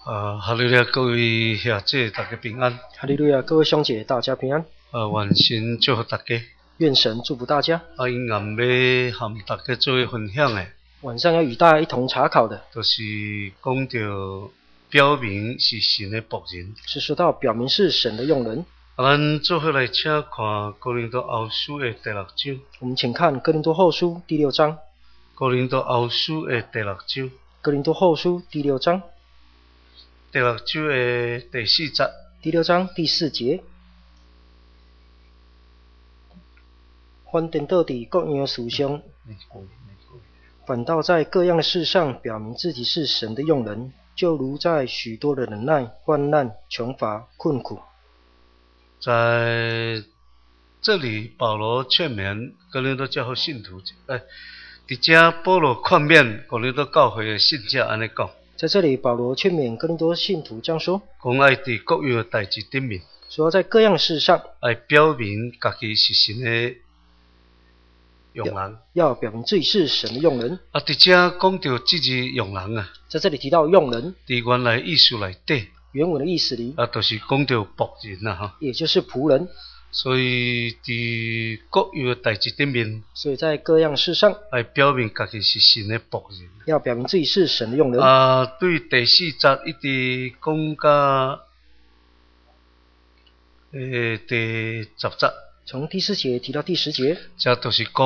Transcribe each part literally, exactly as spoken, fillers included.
啊，哈利路亚，各位兄姐，大家平安。 哈利路亚，各位兄姐，大家平安。 啊，愿神祝福大家。 愿神祝福大家。 啊，因暗要和大家做伙分享的， 晚上要与大家一同查考的， 就是讲到表明是神的仆人。 是说到表明是神的用人。 啊，咱做伙来请看哥林多后书的第六章。 我们请看哥林多后书第六章。 哥林多后书的第六章。 哥林多后书第六章。 第六章的第四节。 第六章第四节。凡颠倒伫各样的事上，反倒在各样的事上表明自己是神的用人，就如在许多的忍耐、患难、穷乏、困苦。 在这里，保罗劝勉哥林多教会信徒，哎，伫遮保罗劝勉哥林多教会的信者安尼讲。 在这里，保罗劝勉哥林多信徒这样说： 讲爱伫各样的代志顶面， 说在各样的事上， 爱表明家己是神的用人， 要表明自己是神的用人。 啊，伫遮讲到即字用人啊， 在这里提到用人， 伫原来意思内底， 原文的意思里， 啊，就是讲到仆人啊，哈， 也就是仆人。 所以伫各样的代志顶面， 所以在各样事上， 爱表明家己是神的仆人， 要表明自己是神的用人。 啊，对第四节一直讲到诶第十节。 从第四节提到第十节， 这就是讲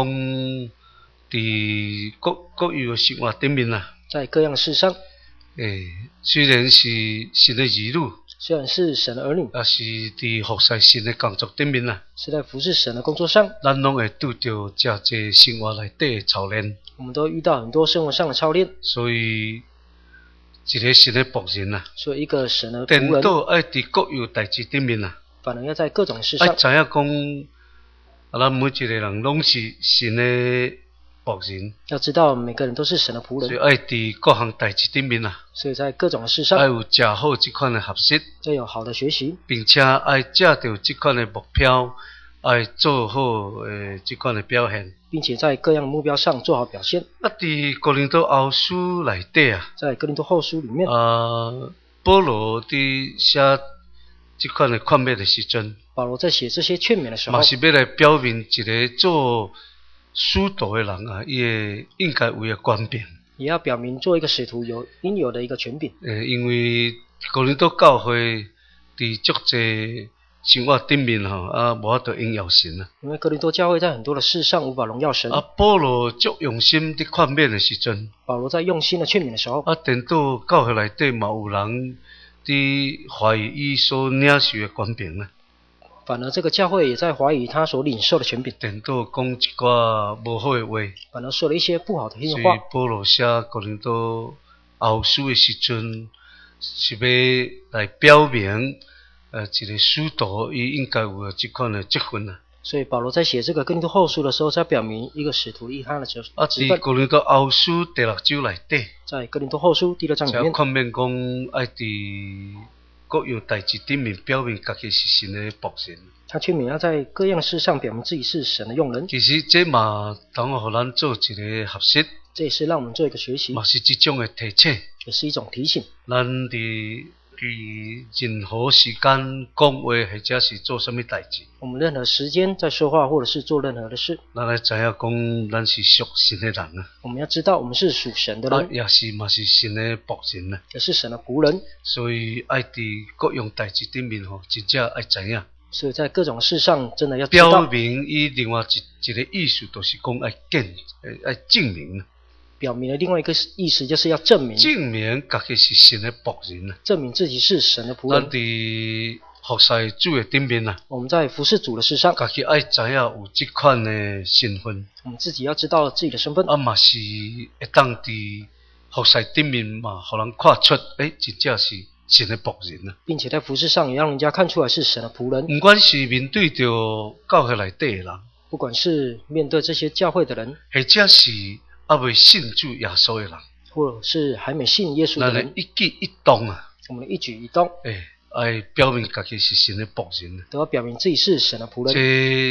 伫各各样的生活顶面啦。 在各样事上， 诶，虽然是神的儿女， 虽然是神的儿女， 也是伫服侍神的工作顶面啦。 是在服侍神的工作上， 咱拢会拄到遮济生活内底的操练。 我们都遇到很多生活上的操练。所以，一个神的仆人啦， 所以一个神的仆颠人， 倒爱伫各样代志顶面啦。 反而要在各种事上， 爱知影讲，啊，咱每一个人拢是神的仆人。 要知道每个人都是神的仆人， 所以爱伫各项代志顶面啦。 所以在各种事上， 爱有食好即款的学习， 要有好的学习， 并且爱食到即款的目标，爱做好诶即款的表现， 并且在各样目标上做好表现。 啊，伫哥林多后书内底啊， 在哥林多后书里面， 啊，保罗伫写即款的劝勉的时阵， 保罗在写这些劝勉的时候， 嘛是要来表明一个做使徒的人啊，伊会应该有的权柄， 也要表明做一个使徒有应有的一个权柄。 诶，因为哥林多教会伫足济生活顶面吼，啊，无法度荣耀神啊。 因为哥林多教会在很多的事上无法荣耀神。 啊，保罗足用心伫劝勉的时阵， 保罗在用心的劝勉的时候， 啊，颠倒教会内底嘛有人伫怀疑伊所领受的权柄啊。 反而这个教会也在怀疑他所领受的权柄， 颠倒讲一寡无好的话， 反而说了一些不好的所以话。 保罗写哥林多后书的时阵，是要来表明，呃，一个使徒伊应该有的即款的职分啊。 所以保罗在写这个哥林多后书的时候，在表明一个使徒应他的职啊，伫哥林多后书第六章内底， 在哥林多后书第六章里面， 劝勉讲爱伫各样代志顶面表明家己是神的仆人。 他劝勉要在各样事上表明自己是神的用人。 其实这嘛当互咱做一个学习， 这也是让我们做一个学习， 嘛是一种的提醒， 也是一种提醒。 咱伫伫任何时间讲话或者是做什么代志， 我们任何时间在说话或者是做任何的事， 咱来知影讲咱是属神的人啊。 我们要知道我们是属神的人， 啊，也是嘛是神的仆人啊。 也是神的仆人。 所以爱伫各样代志顶面吼，真正爱知影。 所以在各种事上，真的要知道。 表明伊另外一一个意思，就是讲爱见，爱证明。 表明了另外一个意思，就是要证明。 证明家己是神的仆人啊。 证明自己是神的仆人。 咱伫服侍主的顶面啊， 我们在服侍主的事上， 家己爱知影有即款的身份。 我们自己要知道自己的身份。 啊，嘛是会当伫服侍顶面嘛，互人看出，诶，真正是神的仆人啊， 并且在服事上也让人家看出来是神的仆人。 不管是面对着教会内底的人， 不管是面对这些教会的人， 或者是还未信主耶稣的人， 或者是还没信耶稣的人， 一举一动啊， 我们的一举一动， 诶，爱表明家己是神的仆人， 都要表明自己是神的仆人。 这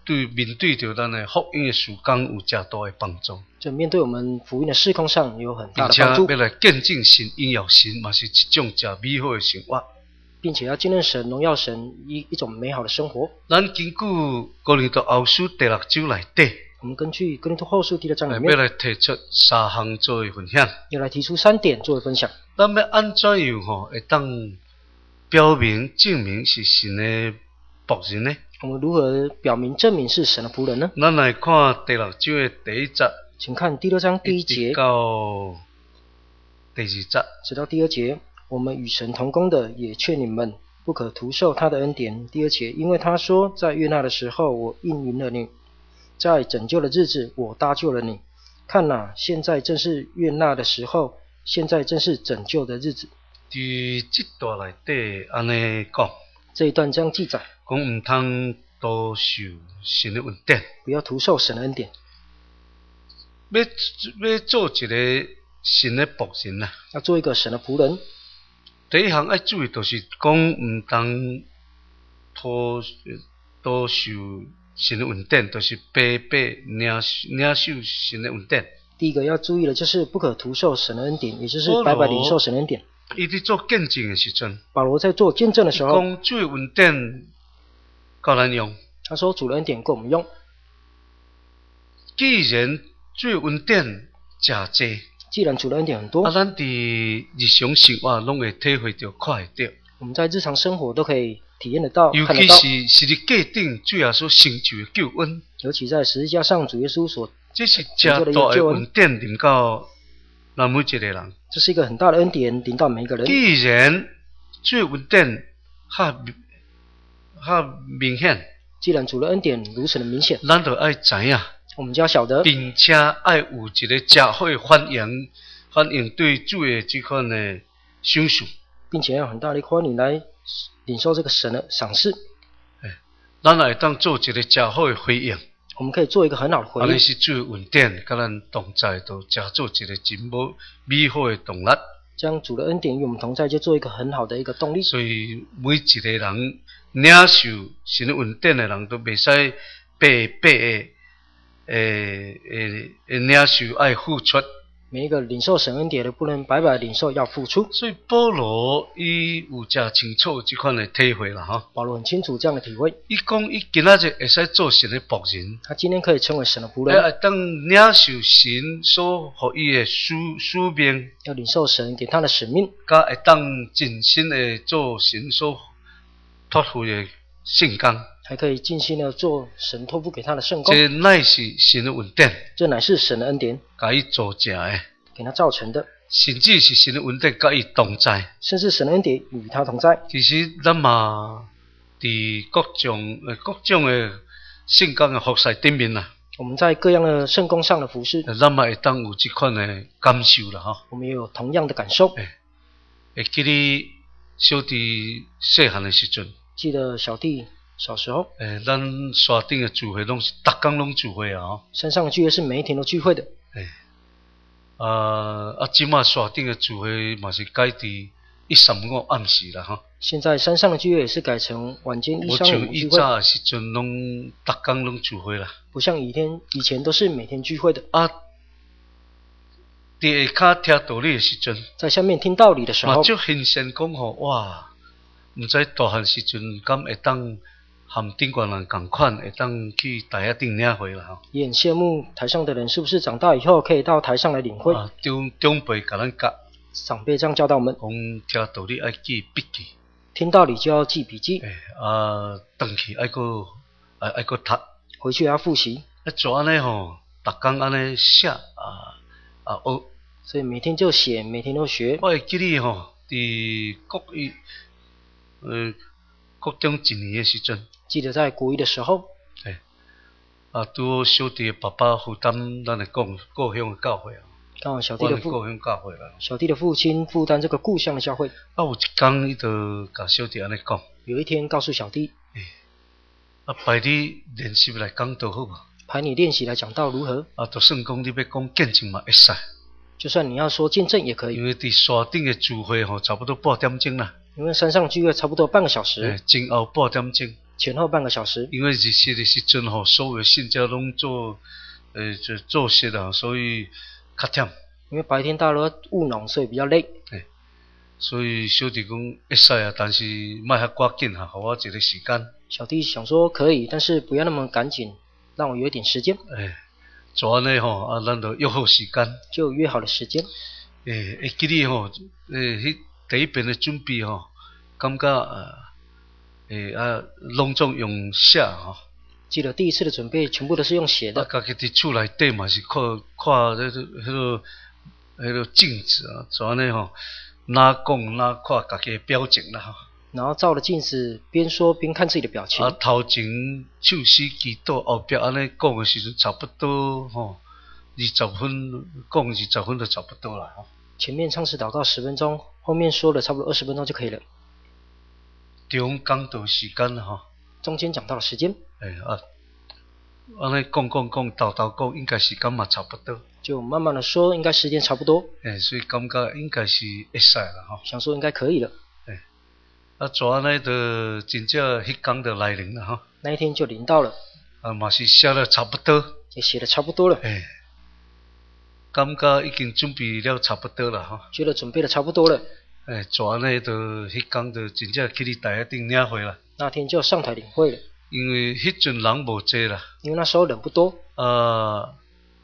对面对着咱的福音的事工有正大的帮助。 这面对我们福音的事工上有很大并且的帮助， 要来见证神、荣耀神，嘛是一种正美好的生活。 并且要见证神、荣耀神一一种美好的生活。 咱根据哥林多后书第六章内底， 我们根据哥林多后书第六章里要面， 来提出三项作为分享。 要来提出三点作为分享。 咱要安怎样吼，会当表明证明是神的仆人呢？ 我们如何表明证明是神的仆人呢？ 咱来看第六章的第一节， 请看第六章第一节到第二节， 直到第二节。我们与神同工的，也劝你们不可徒受他的恩典。第二节，因为他说，在悦纳的时候，我应允了你；在拯救的日子，我搭救了你。看哪，现在正是悦纳的时候，现在正是拯救的日子。 伫这段内底安尼讲， 这一段这样记载， 讲唔通多受神的恩典， 不要徒受神的恩典。 要要做一个神的仆人啦。 要做一个神的仆人， 第一项要注意，就是讲唔通多多受神的恩典，就是白白领领受神的恩典。 第一个要注意的就是不可徒受神的恩典，也就是白白领受神的恩典。 伊伫做见证的时阵， 保罗在做见证的时候， 讲主的恩典够咱用。 他说主的恩典够我们用。 既然主的恩典真济， 既然主的恩典很多， 啊，咱伫日常生活拢会体会到、看会到。 我们在日常生活都可以体验得到、 尤其看得到。 是是伫价顶主耶稣成就的救恩， 尤其在十字架上，主耶稣所这是真大的恩典临到咱每一个人。 这是一个很大的恩典临到每一个人。 既然主的恩典较较明显， 既然主的恩典如此的明显， 咱就爱知影， 我们就要晓得， 并且爱有一个正好的反应，反应对主的这款的享受， 并且要很大的欢迎来领受这个神的赏赐。 咱会当做一个正好的回应。 我们可以做一个很好的回应。 安尼是主的恩典，甲咱同在，都加做一个真美好的动力。 将主的恩典与我们同在，就做一个很好的一个动力。 所以每一个人领受神的恩典的人，都袂使白白的诶诶诶领受，爱付出。 每一个领受神恩典的，不能白白领受，要付出。 所以保罗伊有正清楚这款的体会啦，哈。 保罗很清楚这样的体会。 伊讲伊今仔日会使做神的仆人， 他今天可以成为神的仆人， 会当领受神所予伊的使使命， 要领受神给他的使命， 甲会当尽心的做神所托付的圣工。 还可以尽心的做神托付给他的圣工。 这乃是神的恩典， 这乃是神的恩典， 甲伊造成的， 给他造成的， 甚至是神的恩典甲伊同在。 甚至神的恩典与他同在。 其实咱嘛，伫各种呃各种的圣工的服侍顶面啦， 我们在各样的圣工上的服侍， 咱嘛会当有这款的感受啦，哈。 我们也有同样的感受。 欸、会记得小弟细汉的时阵， 记得小弟小时候， 诶、欸，咱山顶的聚会拢是逐工拢聚会啊，吼。 山上的聚会是每一天都聚会的。 诶、欸，啊啊，即马山顶的聚会嘛是改伫一三五暗时啦，哈。 现在山上的聚会也是改成晚间一三五聚会。 以早的时阵拢逐工拢聚会啦。 不像以前以前都是每天聚会的。 啊，伫下骹听道理的时阵， 在下面听道理的时候， 嘛足新鲜讲吼，哇，毋知大汉时阵敢会当含顶悬人共款，会当去台下顶领会啦吼。 也很羡慕台上的人，是不是长大以后可以到台上来领会？ 啊，长长辈甲咱教， 长辈这样教导我们， 讲听道理爱记笔记， 听道理就要记笔记。 诶、欸，啊，回去爱个爱爱个读， 回去也要复习。 啊，做安尼吼，逐工安尼写啊啊学。 所以每天就写，每天都学。 我会记哩吼，伫国一呃国中一年的时阵， 记得在国一的时候， 诶、欸，啊，拄好小弟的爸爸负担咱的故故乡的教会啊， 刚好小弟的父故乡教会啦。 小弟的父亲负担这个故乡的教会。 啊，有一天伊就甲小弟安尼讲， 有一天告诉小弟， 诶、欸，啊，排你练习来讲都好嘛。 排你练习来讲道如何？ 啊，就算讲你要讲见证嘛会使。 就算你要说见证也可以， 因为伫山顶的聚会吼，差不多半点钟啦。 因为山上聚会差不多半个小时， 诶，前后半点钟。 前后半个小时。 因为日食的时阵吼，所有信者拢做呃就做息啊，所以较忝。 因为白天大家都在务农，所以比较累。 欸、所以小弟讲会使啊，但是莫遐赶紧哈，给我一个时间。 小弟想说可以，但是不要那么赶紧，让我有一点时间。 哎，就安尼吼，啊，咱就约好时间。 就约好了时间。 诶，会记哩吼，诶，迄第一遍的准备吼，感觉呃，诶啊，拢总用写吼。 记得第一次的准备全部都是用写的。 啊，家己伫厝内底嘛是看看迄个迄个迄个镜子啊，就安尼吼，哪讲哪看家己的表情啦吼。 然后照着镜子，边说边看自己的表情。 啊，头前唱诗祈祷，后壁安尼讲的时阵，差不多吼，二十分讲二十分就差不多啦吼。 前面唱诗祷告十分钟，后面说了差不多二十分钟就可以了。 中讲到时间啦吼。 中间讲到了时间。 诶啊，安尼讲讲讲，叨叨讲，应该时间嘛差不多。 就慢慢的说，应该时间差不多。 诶，所以感觉应该是会使啦吼。 想说应该可以了。 诶，啊，就安尼就真正迄天就来临了吼。 那一天就临到了。 啊，嘛是写了差不多。 也写的差不多了。 诶，感觉已经准备了差不多了吼。 觉得准备的差不多了。 诶，就安尼就迄天就真正去哩台顶领会啦。 那天就上台领会了。 因为迄阵人无济啦。 因为那时候人不多。 啊，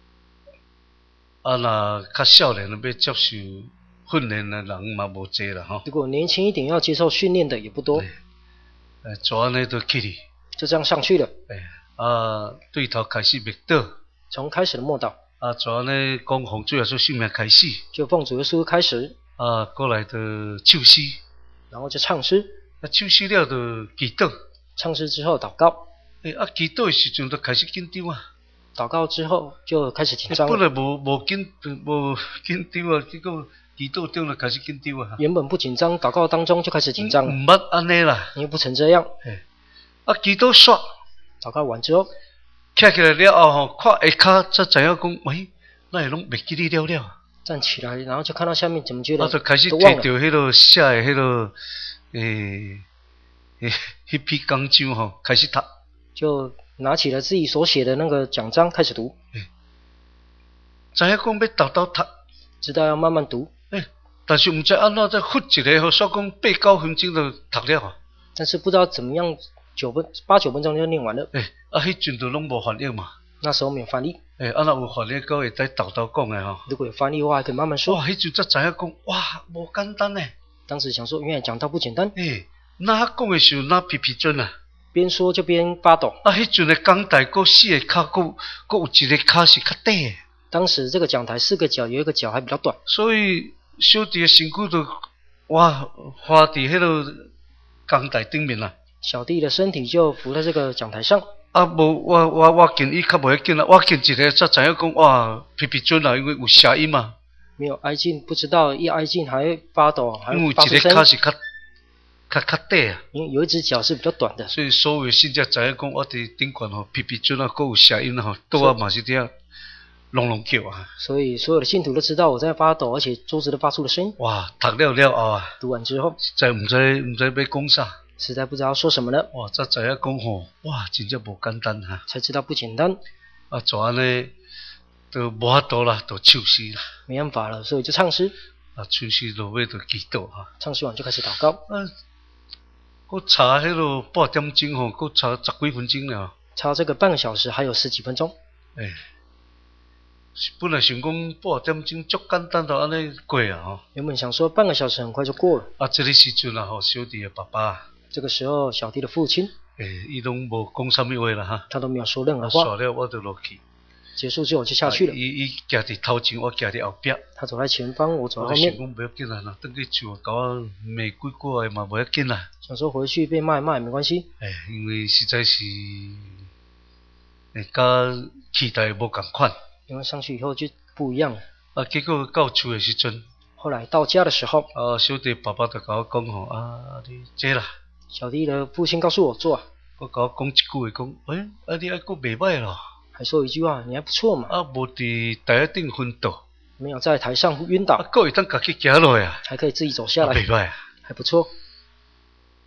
啊若较少年要接受训练的人嘛无济啦吼。 如果年轻一点要接受训练的也不多。 诶，就安尼就去哩。 就这样上去了。 诶，啊，对头开始默祷。 从开始的默祷。 啊，就安尼讲奉主耶稣圣名开始。 就奉主耶稣开始。 啊，过来就唱诗。 然后就唱诗。 啊，唱诗了就祈祷。 唱诗之后祷告。 诶，啊，祈祷的时阵就开始紧张啊。 祷告之后就开始紧张了。 本来无无紧无紧张啊，结果祈祷中就开始紧张啊。 原本不紧张，祷告当中就开始紧张了。 唔捌安尼啦。 因为不曾这样。 诶，啊，祈祷煞。 祷告完之后。 站起来了后吼，看下骹才知影讲，喂，那会拢袂记哩了了。 站起来，然后就看到下面，怎么觉得啊，就开始摕到迄落写的迄落诶诶，迄批讲章吼，开始读。 就拿起了自己所写的那个奖章开始读。 诶，知影讲要豆豆读， 知道要慢慢读。 诶，但是唔知安怎再忽一个吼，煞讲八九分钟就读了啊。 但是不知道怎么样，九分八九分钟就念完了。 诶，啊，迄阵就拢无翻译嘛。 那时候没有翻译。 诶，啊，若有翻译，搁会使豆豆讲的吼。 如果有翻译的话，还可以慢慢说。 哇，迄阵才知影讲，哇，无简单呢。 当时想说，原来讲道不简单。 诶，那讲的时候，那皮皮准啊。 边说就边发抖。 啊，迄阵的讲台，搁四个骹，搁搁有一个骹是较短的。 当时这个讲台四个角，有一个角还比较短。 所以小弟的身躯就哇花伫迄落讲台顶面啦。 小弟的身体就浮在这个讲台上。 啊，无我我我见伊较无要紧啦，我见一个才知影讲哇皮皮准啦，因为有声音嘛。 没有挨近，不知道一挨近还会发抖，还因为发出声。 一个骹是较较较短啊。 因为有一只脚是比较短的。 所以所有信者知影讲我伫顶悬吼皮皮准啊，搁有声音吼，倒啊嘛是伫隆隆叫啊。 所以所有的信徒都知道我在发抖，而且桌子都发出了声音。 哇，读了了后啊， 读完之后， 实在唔知唔知要讲啥。 实在不知道说什么了。 哇，才知影讲吼，哇，真正无简单哈。 才知道不简单。 啊，就安尼，就无法度啦，就唱诗啦。 没办法了，所以就唱诗。 啊，唱诗落尾就祈祷哈。 唱诗完就开始祷告。 啊，我查迄落半点钟吼，我查十几分钟了。 查这个半个小时还有十几分钟。 诶，本来想讲半点钟足简单，就安尼过啊吼。 原本想说半个小时很快就过了。 啊，这个时阵啊吼，小弟的爸爸。 这个时候，小弟的父亲， 诶，伊拢无讲啥物话啦哈， 他都没有说任何话。 煞了我就落去。 结束之后就下去了。 伊伊行伫头前，我行伫后壁。 他走在前方，我走在后面。 我想讲不要紧啦，若转去厝甲我骂几句话嘛，无要紧啦。 想说回去被骂一骂也没关系。 诶，因为实在是，诶，甲期待无共款。 因为上去以后就不一样了。 啊，结果到厝的时阵， 后来到家的时候， 啊，小弟爸爸就甲我讲吼，啊，你坐啦。 小弟的父亲告诉我坐啊。 我甲我讲一句话，讲，诶、欸，啊，你还阁袂歹咯。 还说一句话，你还不错嘛。 啊，无伫台顶昏倒。 没有在台上晕倒。 啊，阁会当家己行落啊。 还可以自己走下来。 袂歹啊。 还不错。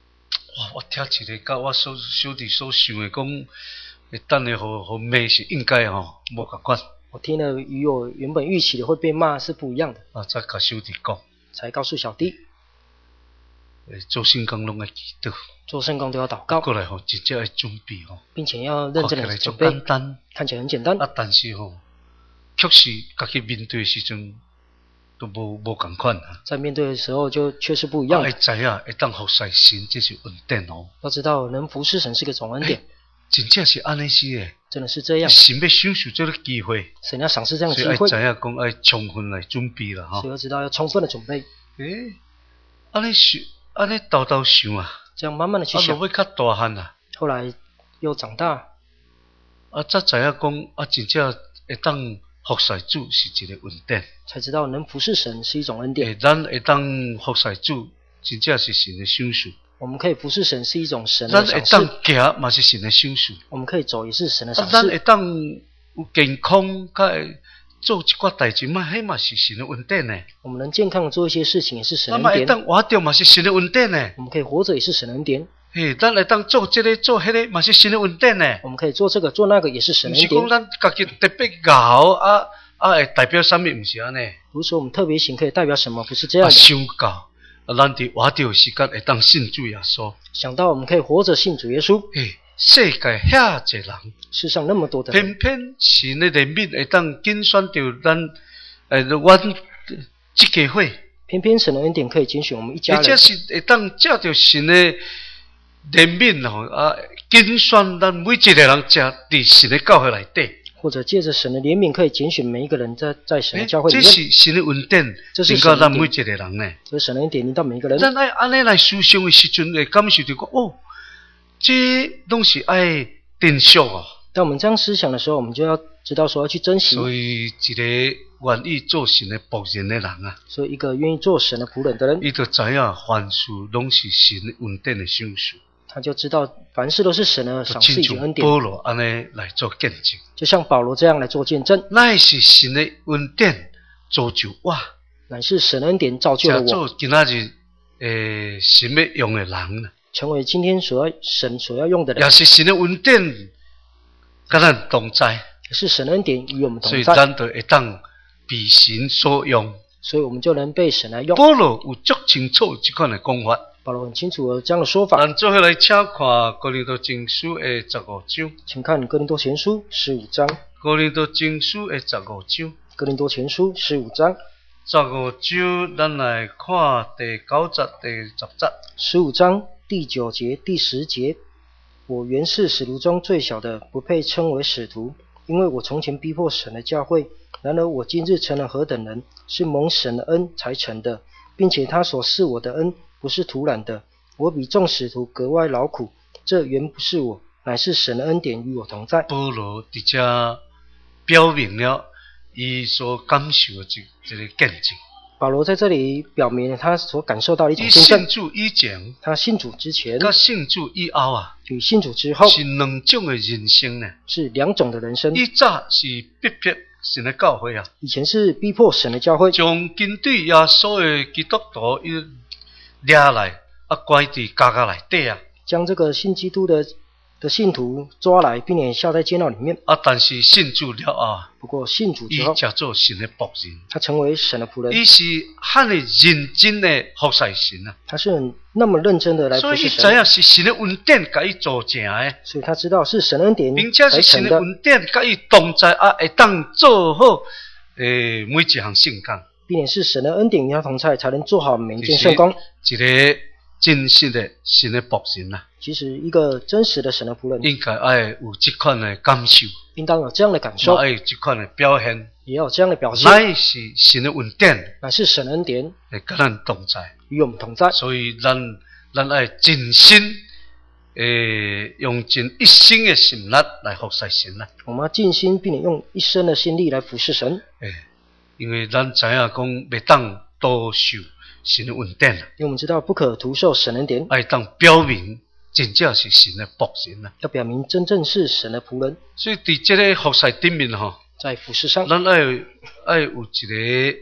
哇！我听一个，甲我所小弟所想的讲，会等下互互骂是应该吼，无共款。 我听了与我原本预期的会被骂是不一样的。 啊，再甲小弟讲， 才告诉小弟， 诶，做圣工拢要祈祷， 做圣工都要祷告， 过来吼，真正要准备吼， 并且要认真的准备。 简单， 看起来很简单， 啊，但是吼，确实家己面对的时阵都无无共款啊。 在面对的时候就确实不一样。 会知影会当服侍神，这是恩典哦。 要知道，能服侍神是个总恩典。 真正是安尼是诶， 真的是这样。 神要享受这个机会， 神要赏赐这样的机会， 所以爱知影讲爱充分来准备啦，哈。 所以要知道要充分的准备。 诶，安尼想，安尼叨叨想啊， 这样慢慢的去想。 啊，落尾较大汉啊， 后来又长大， 啊，才知影讲啊，真正会当服侍主是一个恩典， 才知道能服侍神是一种恩典。 诶，咱会当服侍主，真正是神的享受。 我们可以服侍神是一种神的赏赐。 咱会当行嘛是神的享受。 我们可以走也是神的赏赐。 咱会当有健康，甲会做一寡代志嘛，迄嘛是神的恩典呢。 我们能健康的做一些事情也是神恩典。 咱嘛会当活着嘛是神的恩典呢。 我们可以活着也是神恩典。 嘿，咱会当做这个做迄个嘛是神的恩典呢。 我们可以做这个做那个也是神恩典。 不是讲咱家己特别熬啊啊会代表啥物，毋是安尼。 不是说我们特别行可以代表什么，不是这样的。 想到。啊，咱伫活着时间会当信主耶稣。 想到我们可以活着信主耶稣。 嘿，世界遐济人， 世上那么多的人， 偏偏神的怜悯会当拣选到咱，诶，阮即家伙。 偏偏神的恩典可以拣选我们一家人。 或者是会当借着神的怜悯吼啊，拣选咱每一个人，食伫神的教会内底。 或者借着神的怜悯，可以拣选每一个人在在神的教会里面。 这是神的恩典， 这是神的恩典， 临到咱每一个人呢。 这是神的恩典临到每一个人。 咱爱安尼来思想的时阵，会感受到讲哦，这拢是爱珍惜哦。 当我们这样思想的时候，我们就要知道说要去珍惜。 所以一个愿意做神的仆人的人啊， 所以一个愿意做神的仆人的人， 伊就知影凡事拢是神的恩典的享受。 他就知道凡事都是神的赏赐以及恩典。 保罗安尼来做见证， 就像保罗这样来做见证。 乃是神的恩典造就我， 乃是神的恩典造就了我， 做今仔日诶神要用的人， 成为今天所要神所要用的人。 也是神的恩典，甲咱同在， 也是神的恩典与我们同在。 所以咱就会当被神所用， 所以我们就能被神来用。 保罗有足清楚这款的讲法。 保罗很清楚有这样的说法。 咱最后来请看哥林多前书的十五章。 请看哥林多前书十五章。 哥林多前书的十五章。 哥林多前书十五章。 十五章，咱来看第九节、第十节。 十五章第九节、第十节。我原是使徒中最小的，不配称为使徒，因为我从前逼迫神的教会。然而我今日成了何等人，是蒙神的恩才成的，并且他所赐我的恩不是徒然的，我比众使徒格外劳苦，这原不是我，乃是神的恩典与我同在。 保罗伫这表明了伊所感受的这这个见证。 保罗在这里表明了他所感受到的一种见证。 信主以前， 他信主之前， 甲信主以后啊， 与信主之后， 是两种的人生呢， 是两种的人生。 以早是逼迫神的教会啊， 以前是逼迫神的教会， 将军队耶稣的基督徒伊抓来，啊关伫监狱内底啊， 将这个信基督的的信徒抓来，并且下在监牢里面。 啊，但是信主了后， 不过信主之后， 伊才做神的仆人， 他成为神的仆人。 伊是很认真的服侍神啊， 他是那么认真的来服侍神， 所以伊知影是神的恩典甲伊做成的， 所以他知道是神恩典， 并且是神的恩典甲伊同在啊，会当做好诶每一项圣工， 并且是神的恩典与他同在，才能做好每一件圣工。 一个真实的神的仆人啊， 其实一个真实的神的仆人， 应该爱有这款的感受， 应当有这样的感受， 爱有这款的表现， 也要有这样的表现。 乃是神的恩典， 乃是神的恩典， 会甲咱同在， 与我们同在。 所以咱咱爱尽心，诶，用尽一生的心力来服侍神啊。 我们要尽心，并且用一生的心力来服侍神。 诶，因为咱知影讲，袂当多受神的恩典啊， 因为我们知道不可徒受神恩典， 爱当表明真正是神的仆人啊， 要表明真正是神的仆人。 所以伫这个服侍顶面吼， 在服侍上， 咱爱爱有一个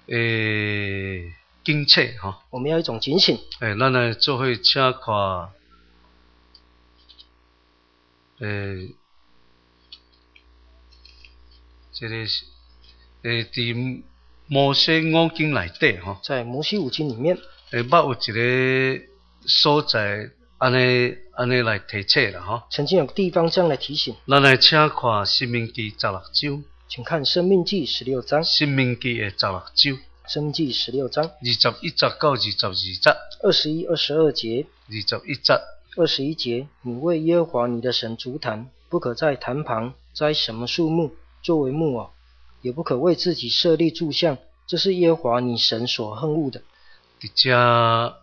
诶警醒吼， 我们要一种警醒。 诶，咱来做伙请看诶，这个诶，伫摩西五经内底吼， 在摩西五经里面， 诶，捌有一个所在，安尼安尼来提醒啦吼。 曾经有个地方这样来提醒。 咱来请看《申命记》十六章。 请看《申命记》十六章。 《申命记》的十六章。 申命记十六章。 二十一节到二十二节。 二十一、二十二节。 二十一节。 二十一节，你为耶和华你的神筑坛，不可在坛旁栽什么树木作为木偶，也不可为自己设立柱像，这是耶和华你神所恨恶的。 伫遮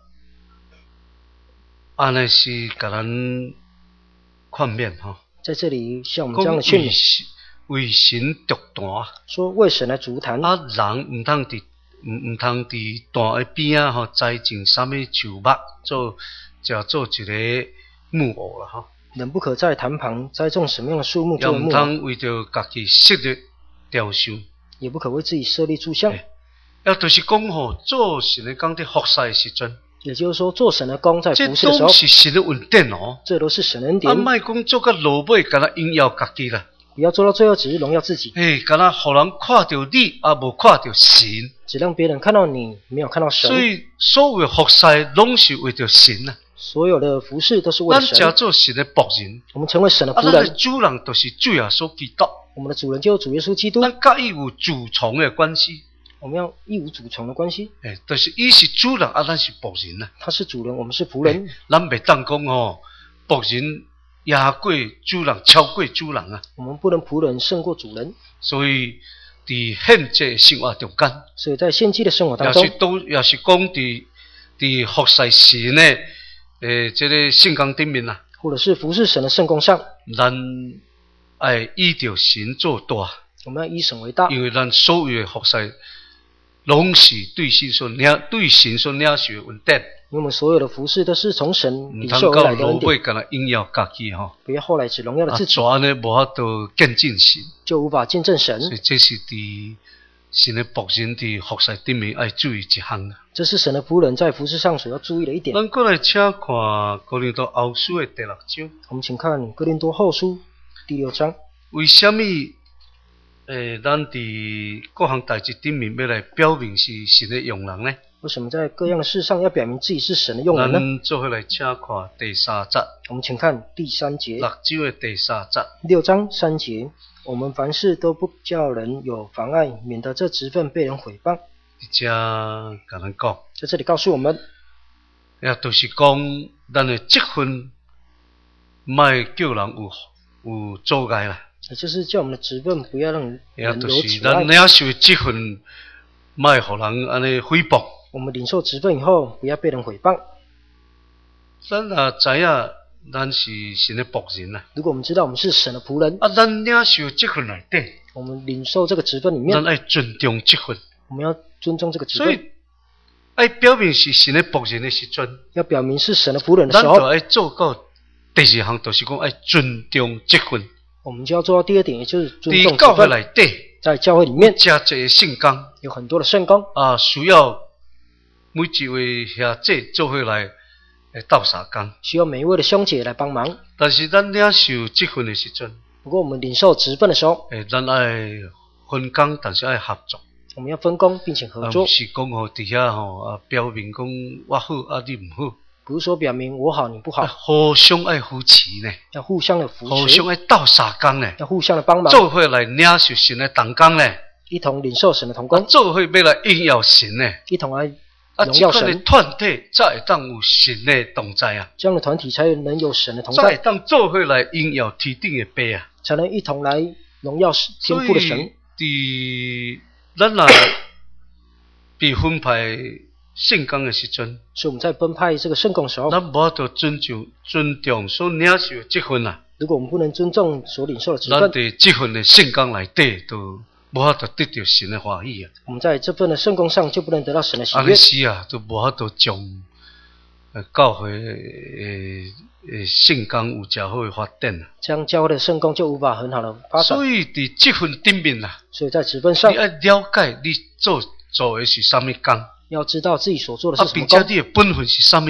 安尼是甲咱劝勉吼。在这里向我们这样的劝勉。 为神筑坛， 说为神来筑坛。 啊，人唔通伫唔唔通伫坛的边啊吼栽种啥物树木做。叫做一个木偶啦，吼。 人不可在坛旁栽种什么样的树木作为木偶。 也唔通为着家己设立雕像。也不可为自己设立柱像。 也就是讲吼，做神的工伫服侍的时阵。 也就是说，做神的工在服侍的时候。 这都是神的恩典哦。 这都是神的恩典。啊， 莫讲做到落尾，敢若荣耀家己啦。 不要做到最后只是荣耀自己。 诶，敢若互人看到你，啊无看到神。 只让别人看到你，没有看到神。 所以，所有服侍拢是为着神啊。 所有的服事都是为了神。 咱叫做神的仆人， 我们成为神的仆人。 啊，咱的主人就是主耶稣基督。 我们的主人就是主耶稣基督。 咱甲伊有主从的关系。 我们要义无主从的关系。 诶，就是伊是主人，啊，咱是仆人啊。 他是主人，我们是仆人。 咱袂当讲吼，仆人压过主人，超过主人啊。 我们不能仆人胜过主人。 所以，伫现在生活中间， 所以在现今的生活当中， 也是都也是讲伫伫服侍神的。诶，这个圣工顶面啊， 或者是服侍神的圣工上， 咱爱依着神做大。 我们要以神为大， 因为咱所有的服侍，拢是对神所领、对神所领受的恩典。 因为我们所有的服侍都是从神领受而来的恩典。 唔通到落尾，干那荣耀家己吼。 不要后来只荣耀了自己。 啊，安尼无法度见证神， 就无法见证神。 所以这是伫神的仆人伫服侍顶面爱注意一项啦。 这是神的仆人在服事上所要注意的一点。 咱过来请看哥林多后书的第六章。 我们请看哥林多后书第六章。 为什么？诶，咱伫各项代志顶面要来表明是神的用人呢？ 为什么在各样的事上要表明自己是神的用人呢？ 咱做伙来请看第三节。 我们请看第三节。 六章的第三节。 六章三节，我们凡事都不叫人有妨碍，免得这职分被人毁谤。 这甲咱讲， 在这里告诉我们， 也就是讲，咱的职分，莫叫人有有阻碍啦。 也就是叫我们的职分不要让人有阻碍。 也就是咱领受的职分，莫互人安尼诽谤。 我们领受职分以后，不要被人毁谤。 咱也知影，咱是神的仆人啦。 如果我们知道我们是神的仆人， 啊，咱领受职分内底， 我们领受这个职分里面， 咱爱尊重职分。 我们要尊重这个职分。 所以，爱表明是神的仆人的时阵， 要表明是神的仆人的时候， 咱就爱做到第二项，就是讲爱尊重职分。 我们就要做到第二点，也就是尊重职分。 在教会内底， 在教会里面， 加这圣工有很多的圣工啊，需要每一位兄弟做伙来诶斗相工， 需要每一位的兄姐来帮忙。 但是咱领受职分的时阵， 不过我们领受职分的时候， 诶，咱爱分工，但是爱合作。 我们要分工并且合作， 不是讲吼底下吼啊表明讲我好啊你唔好， 不是说表明我好你不好， 互相爱扶持呢， 要互相的扶持， 互相爱斗相工呢， 要互相的帮忙， 做伙来领受神的同工呢， 一同领受神的同工， 做伙要来荣耀神呢， 一同来荣耀神。 啊，这个团体才会当有神的同在啊， 这样的团体才能有神的同在， 才会当做伙来荣耀天顶的爸啊， 才能一同来荣耀天父的神。 伫咱啊被分派圣工的时阵， 所以我们在分派这个圣工的时候， 咱无法度尊重尊重所领受的职分啊。 如果我们不能尊重所领受的职分， 咱伫这份的圣工内底都无法度得到神的欢喜啊。 我们在这份的圣工上就不能得到神的喜悦。 安尼时啊，都无法度将呃教会诶诶圣工有较好的发展啊。 这样教会的圣工就无法很好的发展。 所以伫这份顶面啊， 所以在职分上， 你要了解你做做的是啥物工， 要知道自己所做的是什么工， 啊，并且你的本分是啥物货，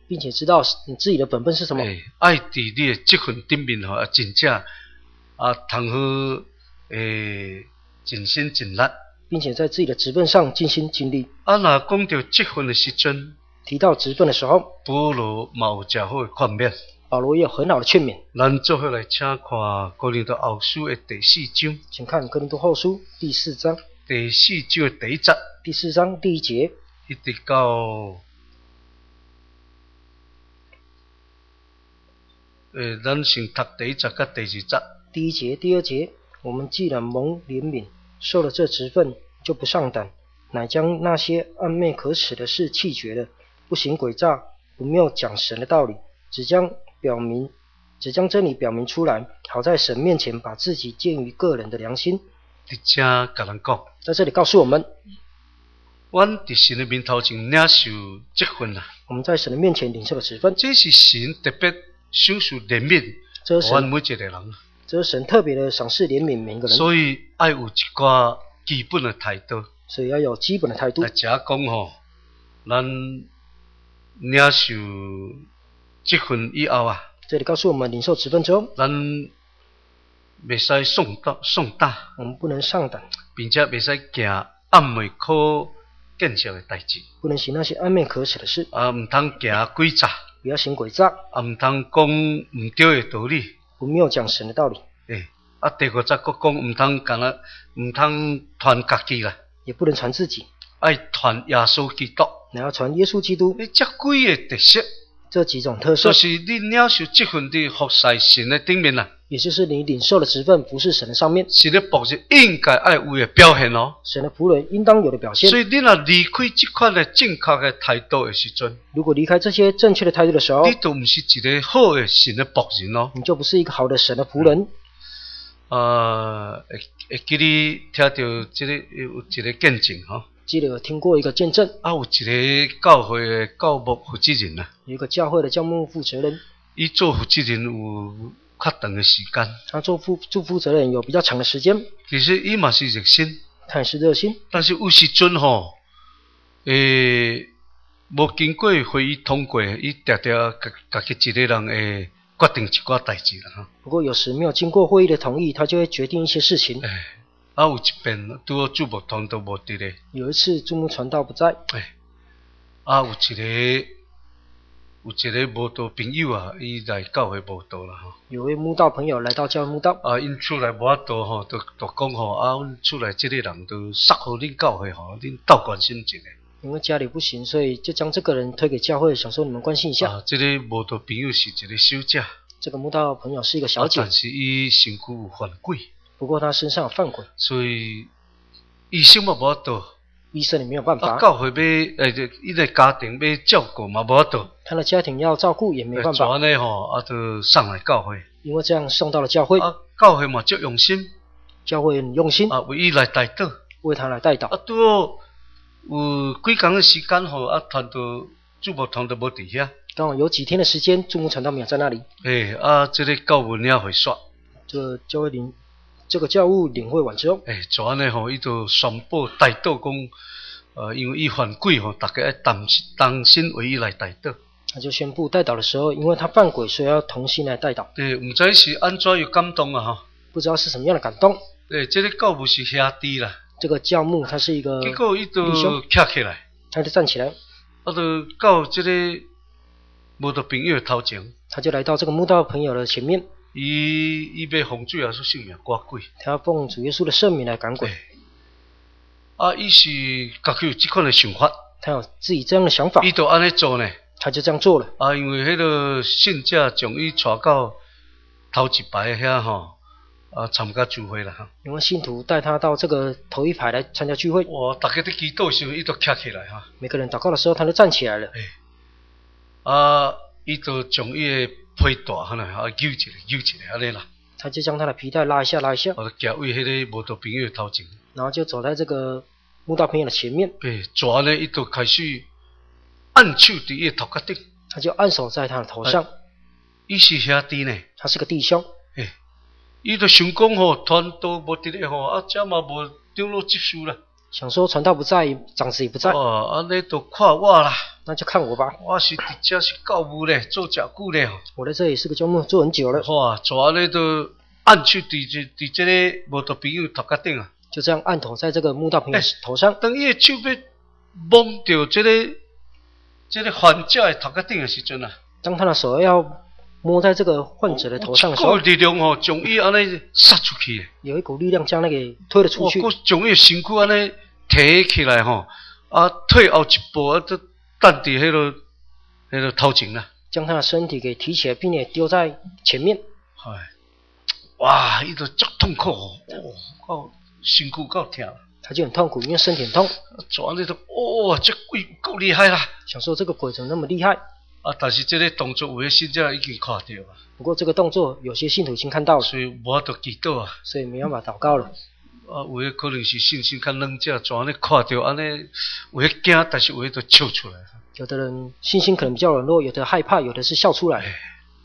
并且知道你自己的本分是什么。 诶，爱伫你的积分顶面吼，啊，真正啊，通好诶，尽心尽力。 并且在自己的职分上尽心尽力。 啊，若讲到积分的时阵， 提到职分的时候， 保罗嘛有真好的劝勉。 保罗也有很好的劝勉。 咱做伙来请看哥林多后书的第四章。 请看哥林多后书第四章。 第四章的第一节。 第四章第一节。 一直到诶，咱先读第一节甲第二节。 第一节、第二节，我们既然蒙怜悯，受了这职分，就不上胆，乃将那些暗昧可耻的事弃绝了，不行诡诈，不谬讲神的道理，只将表明，只将真理表明出来，好在神面前把自己鉴于个人的良心。 伫遮甲咱讲， 在这里告诉我们， 阮伫神的面头前领受积分啦。 我们在神的面前领受了职分， 这是神特别赏赐怜悯， 这是阮每一个人。 这是神特别的赏赐怜悯每一个人。 所以爱有一寡基本的态度。 所以要有基本的态度。 来遮讲吼，咱领受积分以后啊， 这里告诉我们领受职分之后， 咱袂使送胆送胆， 我们不能上胆， 并且袂使行暗昧可见识的代志， 不能行那些暗昧可耻的事， 啊，唔通行诡诈， 不要行诡诈， 啊，唔通讲唔对的道理， 不谬讲神的道理。 诶，啊，第五则佫讲唔通干那，唔通传家己啦， 也不能传自己， 爱传耶稣基督， 你要传耶稣基督。 你这几个特色， 这几种特色， 就是你领受积分的服侍神的顶面啦。 也就是你领受的职分服侍神的上面， 神的仆人应该爱有的表现哦。 神的仆人应当有的表现。 所以你若离开这款的正确的态度的时阵， 如果离开这些正确的态度的时候， 你都唔是一个好的神的仆人哦。 你就不是一个好的神的仆人。 呃，会会记你听到这个有一个见证吼。 记得有听过一个见证， 啊，有一个教会的教牧负责人啊， 有一个教会的教牧负责人， 伊做负责人有较长的时间， 他做负做负责人有比较长的时间。 其实伊嘛是热心， 他也是热心， 但是有时阵吼，诶，无经过会议通过，伊常常家家己一个人会决定一寡代志啦哈。 不过有时没有经过会议的同意，他就会决定一些事情。 诶，啊有一遍拄好主牧团都无伫咧。 有一次主牧传道不在， 诶，啊有一个。有一个慕道朋友啊，伊来教会慕道啦吼。 有位慕道朋友来到教会慕道。 啊，因厝内无法度吼，就就讲吼，啊，阮厝内即个人都塞互恁教会吼，恁斗关心一下。 因为家里不行，所以就将这个人推给教会，想说你们关心一下。 啊，这个慕道朋友是一个小姐。 这个慕道朋友是一个小姐， 啊、但是伊身躯有犯鬼。 不过他身上有犯鬼， 所以医生嘛无法度。 医生也没有办法。 啊，教会要诶，伊个家庭要照顾嘛无法度。 他的家庭要照顾也没办法。 安尼吼，啊，就送来教会。 因为这样送到了教会。 啊，教会嘛足用心。 教会很用心。 啊，为伊来代祷。 为他来代祷。 啊，拄好有几工的时间吼，啊，团到主牧团都无伫遐。 刚好有几天的时间，主牧传道没有在那里。 诶，啊，这个教务领会煞。 这个教会领。这个教务领会完之后， 诶，就安尼吼，伊就宣布代祷讲，呃，因为伊犯鬼吼，大家要担心担心为伊来代祷。 他就宣布代祷的时候，因为他犯鬼，所以要同心来代祷。 对，唔知是安怎有感动啊哈。 不知道是什么样的感动。 对，这个教务是兄弟啦。 这个教牧他是一个。 结果伊就站起来。 他就站起来。 啊，就到这个慕道朋友的头前。 他就来到这个慕道朋友的前面。 伊伊要奉主耶稣圣名赶鬼， 他要奉主耶稣的圣名来赶鬼。 啊，伊是家己有这款的想法， 他有自己这样的想法， 伊就安尼做呢。 他就这样做了。 啊，因为迄个信者将伊带到头一排遐吼，啊，参加聚会啦哈。 因为信徒带他到这个头一排来参加聚会。 哇，大家在祈祷的时候，伊就站起来哈。 每个人祷告的时候，他就站起来了。 啊，伊就将伊的皮带哈呢，啊，揪起来，揪起来，安尼啦。 他就将他的皮带拉一下，拉一下。 啊，行为迄个慕道朋友头前。 然后就走在这个慕道朋友的前面。 对，就安尼，伊就开始按手伫伊头壳顶。 他就按手在他的头上。 伊是兄弟呢。 他是个弟兄。 诶，伊就想讲吼，团都无伫咧吼，啊，这嘛无长老接受啦。 想说传道不在，长子也不在。 哦，安尼就看我啦。 那就看我吧。 我是伫遮是教务咧，做遮久咧。 我在这里是个教牧，做很久了。 哇，做安尼都按手伫这伫这个无道朋友头壳顶啊。 就这样按头在这个慕道朋友头上。 当伊的手要摸到这个这个患者的头壳顶的时阵啊。当他的手要摸在这个患者的头上的时候， 有力量哦，将伊安尼杀出去。有一股力量将那个推了出去。 我将伊身躯安尼提起来吼，啊，退后一步啊，都站伫迄个迄个头前啦。 将他的身体给提起来，并且丢在前面。 哎，哇，伊就足痛苦哦，哦，身躯够痛。 他就很痛苦，因为身体很痛。 做安尼都，哦，这鬼够厉害啦！ 想说这个鬼怎么那么厉害？ 啊！但是这个动作有些信者已经看到了。 不过这个动作有些信徒已经看到了， 所以无法度祈祷啊。 所以没办法祷告了。 啊，有些可能是信心较软者，怎安尼看到安尼，有些惊，但是有些都笑出来。 有的人信心可能比较软弱，有的害怕，有的是笑出来。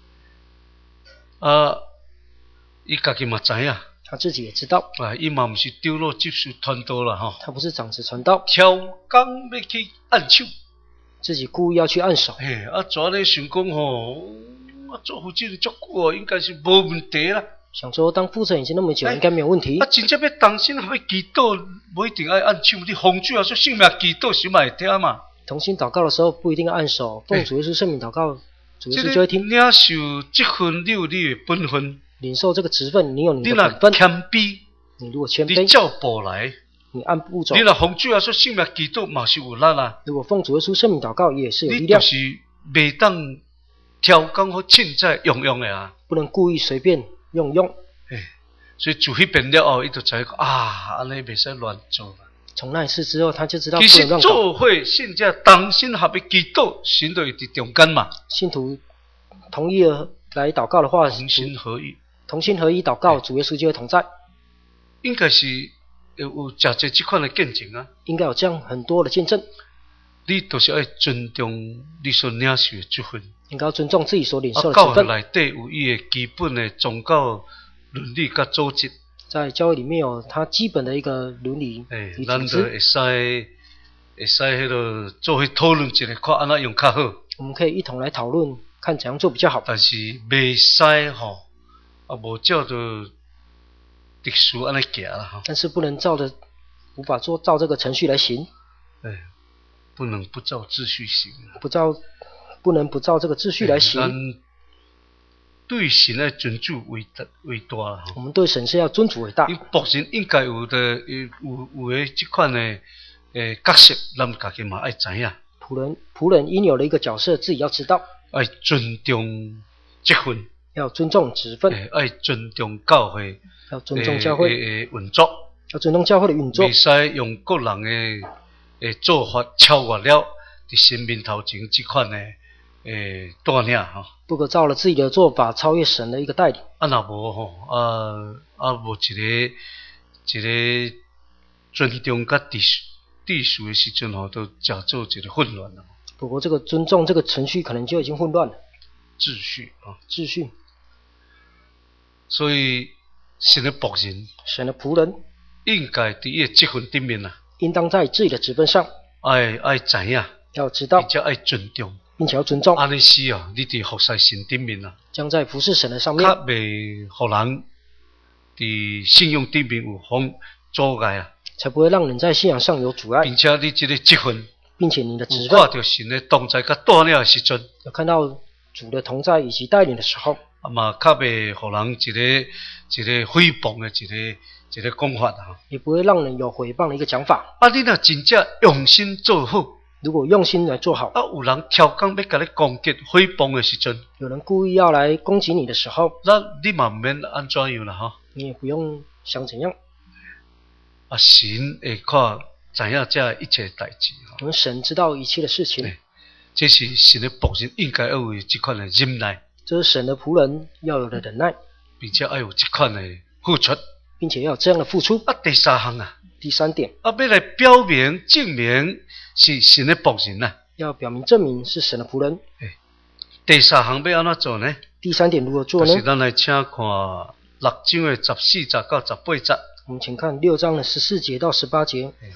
啊，伊家己嘛知影。 他自己也知道。 啊，伊嘛毋是丢落接受传道啦吼。 他不是长子传道。 挑工要去按手。 自己故意要去按手。 嘿，啊，怎呢想讲吼，啊，做负责人足久哦，应该是无问题啦。 想说当负责人已经那么久，应该没有问题。 啊，真正要同心合意祈祷，不一定爱按手，你奉主啊说性命祈祷，是嘛会听嘛。 同心祷告的时候不一定要按手，奉主耶稣圣名祷告，主耶稣就会听。 领受这份，你有你的本分。 领受这个职分，你有你的本分。 你若谦卑， 你如果谦卑， 你照步来。 你按步走。 你若奉主啊说性命祈祷，嘛是有力啦。 如果奉主耶稣圣名祷告，也是有力量。 你就是袂当挑工好凊彩用用的啊。 不能故意随便用用。 哎，所以自迄边了后，伊就知讲啊，安尼袂使乱做。 从那一次之后，他就知道不能乱搞。 其实做会信者同心合意祈祷，神就会伫中间嘛。 信徒同意了来祷告的话， 同心合意， 同心合意祷告，主耶稣就会同在。 应该是。有有真侪即款的见证啊， 应该有这样很多的见证。 你都是要尊重你所领受的职分， 应该要尊重自己所领受的职分。 啊，教会内底有伊的基本的宗教伦理甲组织， 在教会里面有它基本的一个伦理与组织。咱就会使会使迄个做去讨论一下，看安怎用较好。 我们可以一同来讨论，看怎样做比较好。 但是袂使吼，啊无照着。特殊安尼行啦哈， 但是不能照着无法做照这个程序来行。 哎，不能不照秩序行。 不照，不能不照这个秩序来行。 咱对神的尊主为大为大啦。 我们对神是要尊主为大。 因仆人应该有的有有诶即款的诶角色，咱家己嘛爱知影。 仆人仆人应有的一个角色，自己要知道。 爱尊重职分。 要尊重职分。 爱尊重教会。 要尊重教会的运作， 要尊重教会的运作， 袂使用个人的诶做法超越了伫神面头前即款的诶带领吼。 不可照了自己的做法超越神的一个带领。 啊，若无吼，啊啊无一个一个尊重甲秩序秩序的时阵吼，都假做一个混乱了。 不过这个尊重这个程序可能就已经混乱了。 秩序啊， 秩序。 所以。神的仆人， 神的仆人应该伫伊职分顶面啦， 应当在自己的职分上， 爱爱知影， 要知道， 并且爱尊重， 并且要尊重。 安尼时啊，你伫服侍神顶面啦， 将在服侍神的上面， 较袂互人伫信用顶面有妨阻碍啊， 才不会让人在信仰上有阻碍， 并且你这个职分， 并且你的职分， 看到神的同在甲带领的时阵， 有看到主的同在以及带领的时候。 啊嘛，较袂互人一个一个诽谤的一个一个讲法啊， 也不会让人有诽谤的一个讲法。 啊，你若真正用心做好， 如果用心来做好， 啊，有人挑工要甲你攻击诽谤的时阵， 有人故意要来攻击你的时候， 那你嘛免安怎样啦哈， 你也不用想怎样。 啊，神会看知影这一切代志， 我们神知道一切的事情， 这是神的仆人应该要有这款的忍耐。 这是神的仆人要有的忍耐， 并且要有这款的付出， 并且要有这样的付出。 啊，第三项啊， 第三点， 啊，要来表明证明是神的仆人呐， 要表明证明是神的仆人。 欸、第三项要安怎做呢？ 第三点如何做呢？ 就是咱来请看六章的十四节到十八节。 我们请看六章的十四节到十八节。 欸、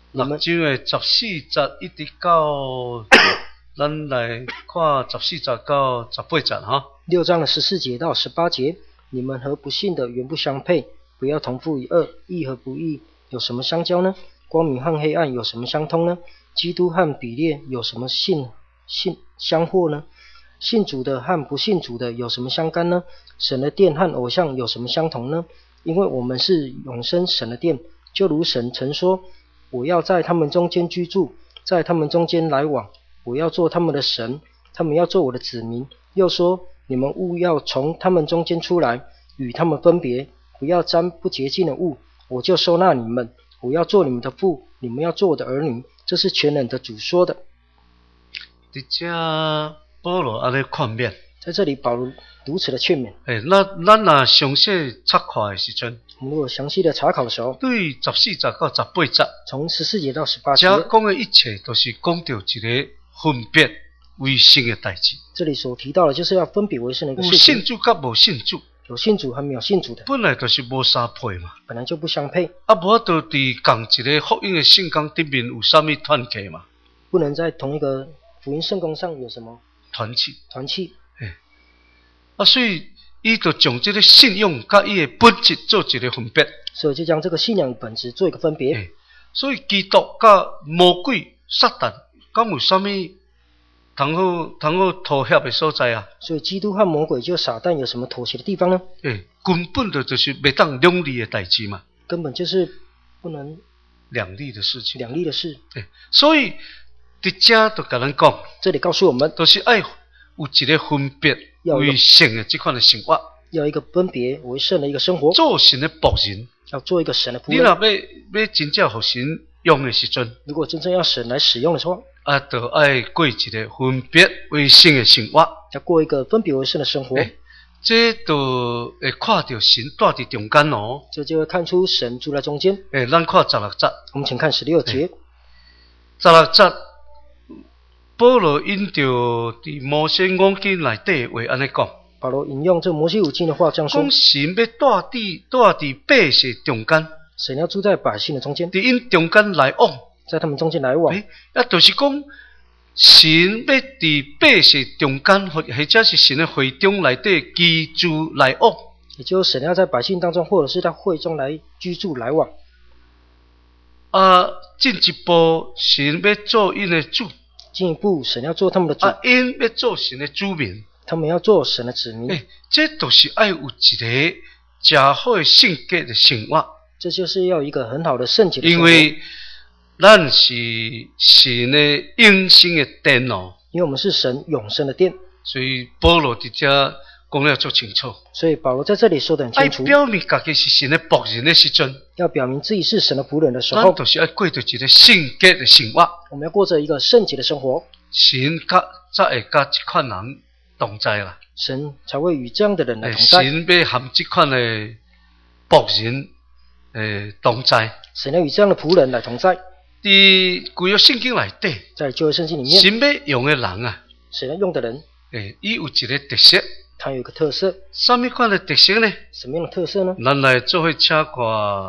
六章的十四节一直到，咱来看十四节到十八节哈。 六章的十四节到十八节，你们和不信的原不相配，不要同父一轭，义和不义有什么相交呢？光明和黑暗有什么相通呢？基督和比列有什么信信相或呢？信主的和不信主的有什么相干呢？神的殿和偶像有什么相同呢？因为我们是永生神的殿，就如神曾说，我要在他们中间居住，在他们中间来往，我要做他们的神，他们要做我的子民。又说，你们务要从他们中间出来，与他们分别，不要沾不洁净的物，我就收纳你们，我要做你们的父，你们要做我的儿女。这是全能的主说的。 伫遮保罗安尼劝勉， 在这里保罗如此的劝勉。 诶，那咱若详细查看的时阵， 我们如果详细的查考的时候， 对十四节到十八节， 从十四节到十八节， 遮讲的一切都是讲到一个分别为圣的代志。 这里所提到的就是要分别为圣的一个事有情。 信主甲无信主， 有信主和没有信主的， 本来就是无相配嘛。 本来就不相配， 啊，无法度伫共一个福音的圣工顶面有啥物团契嘛？ 不能在同一个福音圣工上有什么团契。 团契。 啊，所以伊就将这个信仰甲伊的本质做一个分别。 所以就将这个信仰本质做一个分别。 欸、所以基督甲魔鬼、撒旦，敢有啥物通好通好妥协的所在啊？ 所以基督和魔鬼就撒旦有什么妥协的地方呢？ 诶、欸，根本的就是袂当两立的代志嘛。 根本就是不能两立的事情。 两立的事。 欸、所以伫遮就甲咱讲， 这里告诉我们， 都、就是爱有一个分别为圣的这款的生活。 要一个分别为圣的一个生活。 做神的仆人， 要做一个神的仆人。 你若要要真正互神用的时阵， 如果真正要神来使用的时候， 啊，就爱过一个分别为圣的生活。 要过一个分别为圣的生活。 欸、这就会看到神住伫中间哦。 这就会看出神住在中间。 诶、欸，咱看十六节。 我们请看十六节。 欸、十六节，保罗引着伫摩西五经内底话安尼讲。 保罗引用这摩西五经的话这样说： 讲神要住伫住伫百姓中间， 神要住在百姓的中间， 伫因中间来往， 在他们中间来往。 诶、欸，啊，就是讲神要伫百姓中间，或或者是神的会中内底居住来往。 也就是神要在百姓当中，或者是在会中来居住来往。 啊，进一步，神要做因的主。 进一步，神要做他们的主。 啊，因要做神的子民。 他们要做神的子民。 欸、这都是爱有一个真好的圣洁的生活。 这就是要一个很好的圣洁的生活。 因为咱是神的永生的殿哦。 因为我们是神永生的殿。 所以保罗伫遮讲了足清楚。 所以保罗在这里说得很清楚。 爱表明家己是神的仆人的时阵， 要表明自己是神的仆人的时候， 咱就是要过着一个圣洁的生活。 我们要过着一个圣洁的生活。 神甲才会甲这款人同在啦， 神才会与这样的人来同在。 神要含这款的仆人诶同在。 神要与这样的仆人来同在。 伫旧约圣经内底， 在旧约圣经里面， 神要用的人啊， 神要用的人， 诶，伊有一个特色。 他有一个特色。 什么款的特色呢？ 什么样的特色呢？ 咱来做伙请看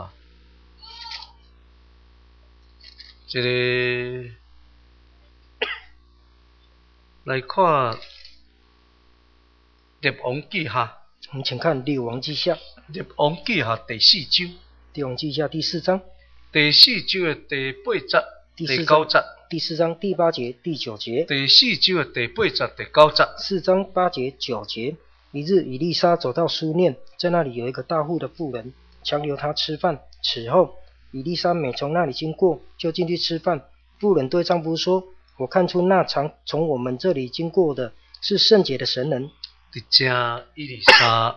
这个，来看。列王记下， 我们请看列王记下。 列王记下第四章。 列王记下第四章。 第四章的第八节、 第九节。 第四章第八节、第九节。 第四章的第八节、第九节。 四章八节、九节。一日，以利沙走到书念，在那里有一个大户的妇人，强留他吃饭。此后，以利沙每从那里经过，就进去吃饭。妇人对丈夫说：“我看出那常从我们这里经过的是圣洁的神人。” 伫遮以利沙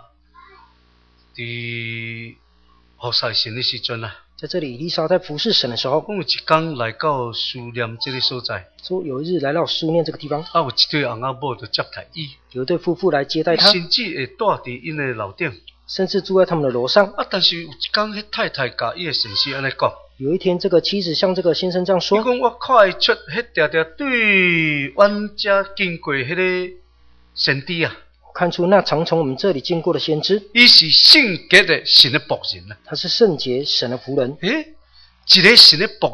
伫服侍神的时阵啊， 在这里以利沙在服侍神的时候， 讲有一天来到书念这个所在， 说有一日来到书念这个地方， 啊有一对翁仔某就接待伊， 有一对夫妇来接待他， 甚至会住伫因的楼顶， 甚至住在他们的楼上。 啊，但是有一天，迄太太甲伊的先生安尼讲。 有一天，这个妻子向这个先生这样说：“ 伊讲我看伊出迄条条对阮遮经过迄个先知啊。” 看出那常从我们这里经过的先知， 伊是圣洁的神的仆人啊！ 他是圣洁神的仆人。 诶，一个神的仆人，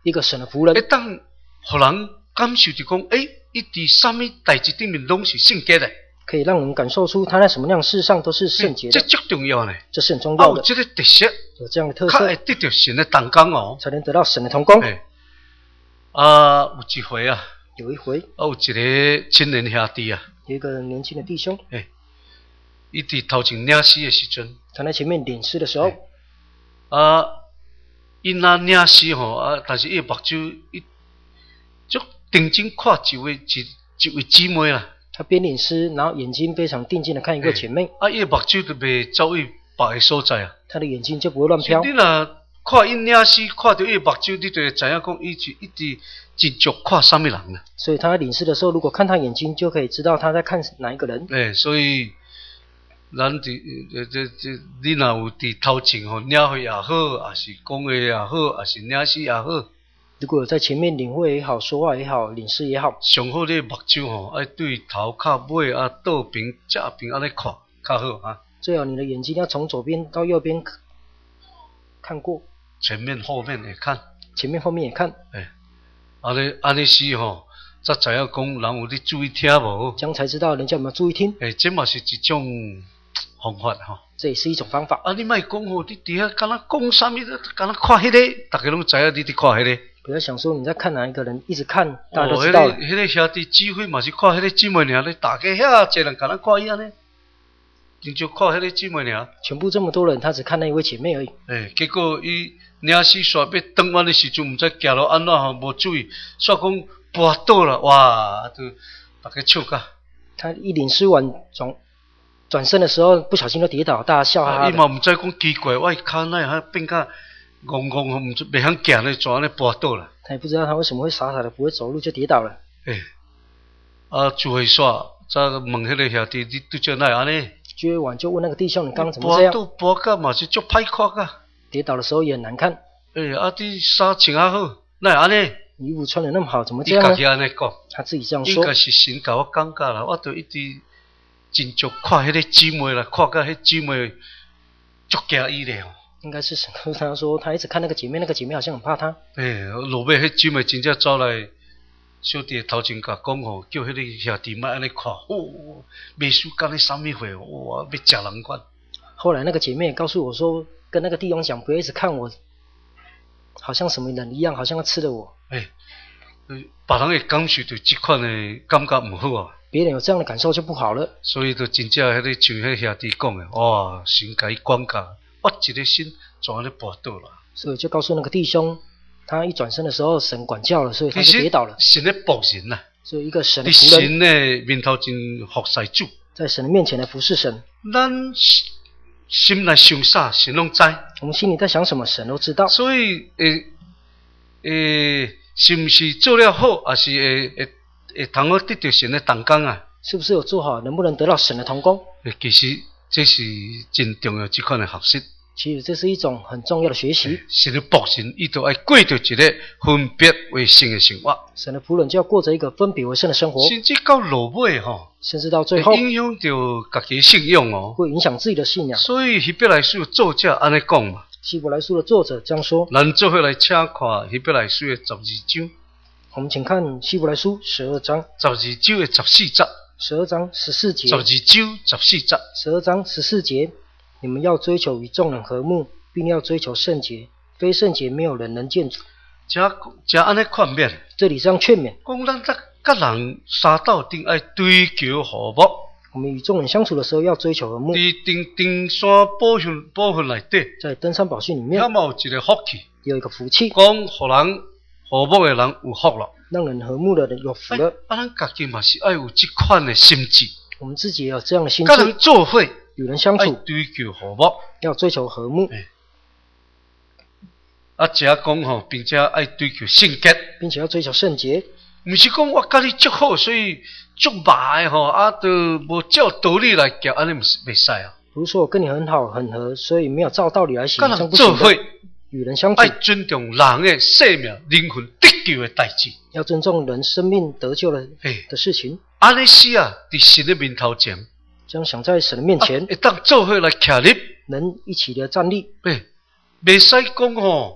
一个神的仆人， 会当互人感受着讲，诶，伊伫啥物代志顶面拢是圣洁的， 可以让人感受出他在什么样的事上都是圣洁的。 这足重要呢。 这是很重要的。 有这个特色， 有这样的特色， 较会得到神的同工哦， 才能得到神的同工。 啊，有一回啊， 有一回， 啊，有一个青年兄弟啊， 有一个年轻的弟兄， 诶，伊伫头前领诗的时阵， 他在前面领诗的时候， 啊，伊若领诗吼，啊，但是伊目睭伊足定睛看一位一一位姊妹啦。 他边领诗，然后眼睛非常定睛的看一位姐妹， 啊，伊的目睭就袂走去别个所在啊。 他的眼睛就不会乱飘。 你若看伊领诗，看到伊的目睭，你就会知影讲，伊是一直真足看啥物人啦。 所以他在领诗的时候，如果看他眼睛，就可以知道他在看哪一个人。 诶，所以咱伫这这这，你若有伫头前吼领会也好，还是讲话也好，还是领诗也好。 如果有在前面领会也好，说话也好，领诗也好， 上好你目睭吼爱对头靠尾啊，倒边正边安尼看较好啊。 最好你的眼睛要从左边到右边看过， 前面后面也看， 前面后面也看。 诶，安尼安尼是吼，才知影讲人有咧注意听无？ 这样才知道人家有没有注意听。 诶，这嘛是一种方法吼。 这也是一种方法。 啊，你莫讲吼，你伫遐敢若讲啥物，敢若看迄个，大家拢知影你伫看迄个。 不要想说你在看哪一个人，一直看，大家都知道了。 哦，迄、那个、那个兄弟姊妹嘛是看迄个姊妹尔，咧大家遐侪人敢若看伊安尼，真就看迄个姊妹尔。 全部这么多人，他只看那一位姐妹而已。 诶，结果伊领诗煞要转弯的时阵，毋知行路安怎吼，无注意，煞讲跌倒了，哇，就大家笑甲。 他一领诗完转转身的时候，不小心就跌倒，大家笑哈哈的。 伊嘛毋知讲奇怪，我骹哪会变甲。戆戆，唔袂晓行咧，怎安尼跌倒了？ 他也不知道他为什么会傻傻的不会走路就跌倒了。 诶，啊，聚会煞，再问迄个兄弟，你拄则哪会安尼？ 聚会完就问那个弟兄，你刚刚怎么这样？ 跌倒跌甲嘛是足歹看噶。 跌倒的时候也很难看。 诶，啊，你衫穿啊好，哪会安尼？ 衣服穿得那么好，怎么这样呢？ 伊家己安尼讲， 他自己这样说。 应该是神甲我讲教啦，我著一直真足看迄个姊妹啦，看甲迄姊妹足惊伊咧。 应该是神跟他说，他一直看那个姐妹，那个姐妹好像很怕他。 诶，落尾迄姊妹真正走来小弟头前甲讲吼，叫迄个兄弟莫安尼看，哦，秘书讲你啥物货，哇，要食人管。 后来那个姐妹也告诉我说，跟那个弟兄讲，不要一直看我，好像什么人一样，好像要吃了我。 诶，别人会感受到这款的感觉唔好啊。 别人有这样的感受就不好了。 所以就真正迄个像迄兄弟讲的，哇，神甲伊管教。我一个心怎安尼跌倒了？ 所以就告诉那个弟兄，他一转身的时候，神管教了，所以他就跌倒了。 神的仆人呐， 所以一个神的仆人， 神的面头前服侍主， 在神的面前来服侍神。 咱心内想啥，神拢知。 我们心里在想什么，神都知道。 所以，诶诶，是不是做了好，还是会会会通好得到神的同工啊？ 是不是有做好，能不能得到神的同工？ 其实这是真重要，这款的学习。 其实这是一种很重要的学习。 神的仆人，伊就爱过着一个分别为圣的生活。 神的仆人就要过着一个分别为圣的生活。 甚至到落尾吼， 甚至到最后影响到家己信仰哦， 会影响自己的信仰。 所以希伯来书作者安尼讲嘛。 希伯来书的作者这样说。 咱做伙来请看希伯来书的十二章。 我们请看希伯来书十二章。 十二章的十四节。 十二章十四节。 十二章十四节。 十二章十四节。你们要追求与众人和睦，并要追求圣洁，非圣洁没有人能见主。 这这安尼劝勉， 这里这样劝勉， 讲咱在甲人相斗顶爱追求和睦。 我们与众人相处的时候要追求和睦。 伫登登山宝训宝训内底， 在登山宝训里面， 遐嘛有一个福气， 有一个福气， 讲互人和睦的人有福了， 让人和睦的人有福了。 啊，咱家己嘛是爱有这款的心智， 我们自己也有这样的心智，甲人做伙。 与人相处， 追求和睦， 要追求和睦。 啊，这讲吼，并且爱追求圣洁， 并且要追求圣洁。 唔是讲我甲你足好，所以足歹吼，啊，都无照道理来行，安尼唔是袂使啊。 不是说我跟你很好很合，所以没有照道理来行，这样不行的。 与人相处， 爱尊重人的生命、灵魂得救的代志， 要尊重人生命得救的的事情。 安尼是啊，伫神的面头前。 这样想在神的面前， 会当做伙来徛立， 能一起的站立。 诶，袂使讲吼，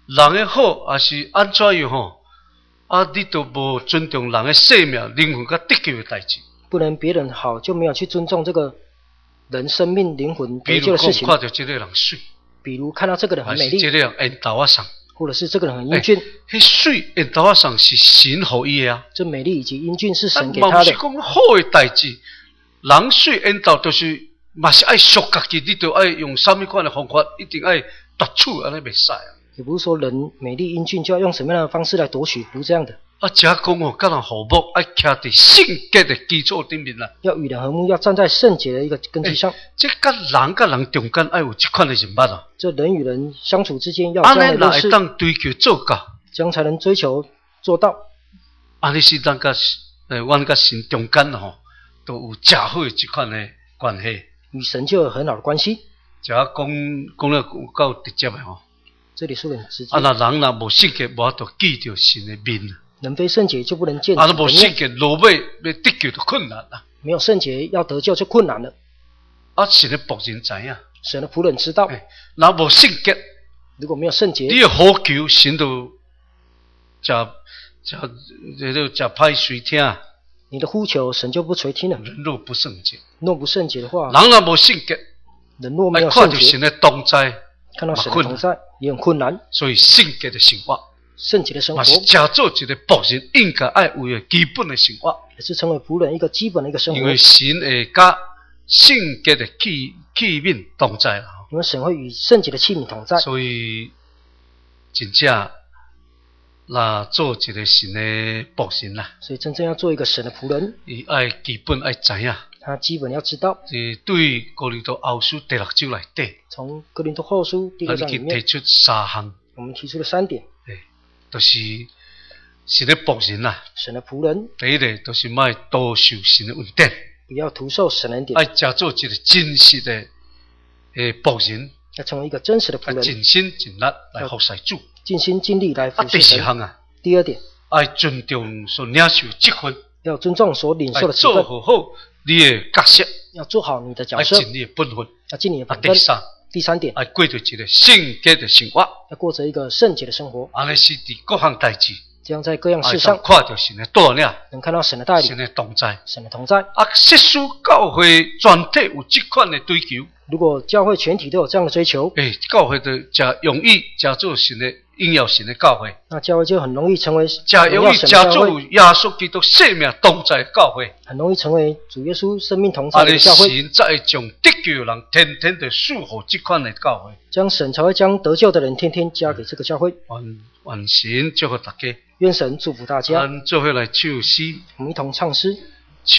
人的好还是安怎样吼？啊，你都无尊重人的生命、灵魂甲得救的代志。 不能别人好就没有去尊重这个人生命、灵魂比如讲， 得救的事情。 看到这个人水， 比如看到这个人很美丽， 还是这个人缘投啊上， 或者是这个人很英俊， 迄水缘投啊上是神予伊的啊。 这美丽以及英俊是神给啊，嘛他的。 不是讲好的代志，人水缘投就是嘛是爱属家己，你就爱用什么款的方法，一定爱夺取，安尼袂使啊。 也不是说人美丽英俊就要用什么样的方式来夺取，不是这样的。 啊，只讲哦，甲人和睦，爱徛伫圣洁的基础顶面啦。 要与人和睦，要站在圣洁的一个根基上。 欸、这甲人甲人中间爱有这款的人物啊。 这人与人相处之间要这样的认识。 安尼会当追求做到， 这样才能追求做到。 安尼是咱甲呃，阮甲神中间吼，都有正好的这款的关系。 与神就有很好的关系。 只讲讲了有够直接的吼。 这里说的很直接。 啊，那人若无圣洁，无法度见到神的面。 人非圣洁就不能见神的面。 啊，无圣洁，落尾要得救就困难啦。 没有圣洁，要得救就困难了。 啊，神的仆人知影， 神的仆人知道。 欸、若无圣洁， 如果没有圣洁， 你要呼求神就食食这个食歹随听。 你的呼求神就不垂听了。 人若不圣洁， 若不圣洁的话， 人若无圣洁， 人若没有圣洁， 看到神的同在， 看到神的同在也很困难。 所以圣洁的生活。 圣洁的生活， 嘛是假做一个仆人应该爱有的基本的生活， 也是成为仆人一个基本的一个生活。 因为神会甲圣洁的器器皿同在啦。 因为神会与圣洁的器皿同在， 所以真正那做一个神的仆人啦。 所以真正要做一个神的仆人， 伊爱基本爱知影。 他基本要知道。 是对哥林多后书第六章内底， 从哥林多后书第六章里面提出三项， 我们提出了三点。 就是神的仆人啦。 神的仆人， 第一个就是莫多受神的恩典， 不要徒受神的恩典， 爱假做一个真实的诶仆人， 要成为一个真实的仆人， 尽心尽力来服侍主， 尽心尽力来服侍神。 啊，第四项啊， 第二点， 爱尊重所领受的职分， 要尊重所领受的职分， 做好你的角色， 要做好你的角色， 爱尽你的本分， 要尽你的本分。 啊，第三。 第三点， 要过着一个圣洁的生活， 要过着一个圣洁的生活。 安尼是伫各项代志， 这样在各样事上看到神的带领， 能看到神的带领， 神的同在， 神的同在。 啊，设施教会全体有这款的追求。 如果教会全体都有这样的追求， 诶、欸，教会就真容易加做神的应用神的教会， 那教会就很容易成为真容易加做耶稣基督生命同在的教会， 很容易成为主耶稣生命同在的教会。 神才会将得救的人天天的祝福这款的教会， 这样神才会将得救的人天天加给这个教会。 愿愿神祝福大家， 愿神祝福大家。 咱做伙来唱诗， 我们一同唱诗。